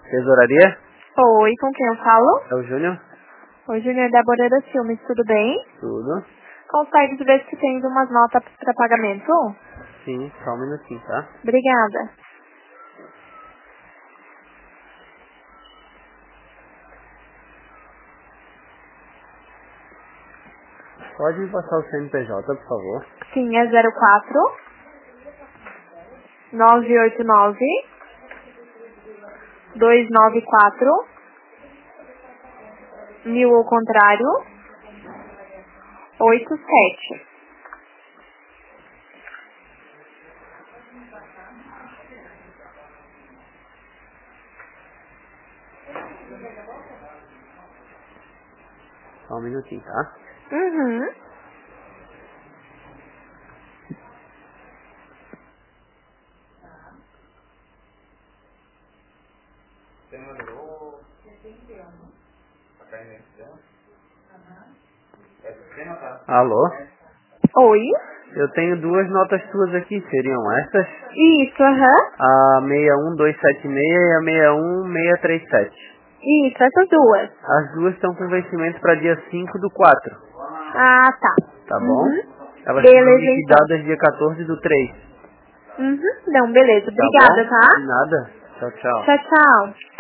Tesouraria? Oi, com quem eu falo? É o Júnior? Oi, Júnior da Boreda Filmes, tudo bem? Tudo. Consegue ver se tem umas notas para pagamento? Sim, só um minutinho, tá? Obrigada. Pode me passar o CNPJ, por favor? Sim, é 04 989 294 1000 ao contrário 87. Só um minutinho, tá? Uhum. Alô? Oi? Eu tenho duas notas suas aqui, seriam essas? Isso, aham. A 61276 e a 61637. Isso, essas duas. As duas estão com vencimento para dia 5/4, Ah, tá. tá bom? Uhum. Elas foram Beleza, então. liquidadas dia 14/3, Uhum. Não, beleza. tá Obrigada, bom? tá? De nada. Tchau, tchau. Tchau, tchau.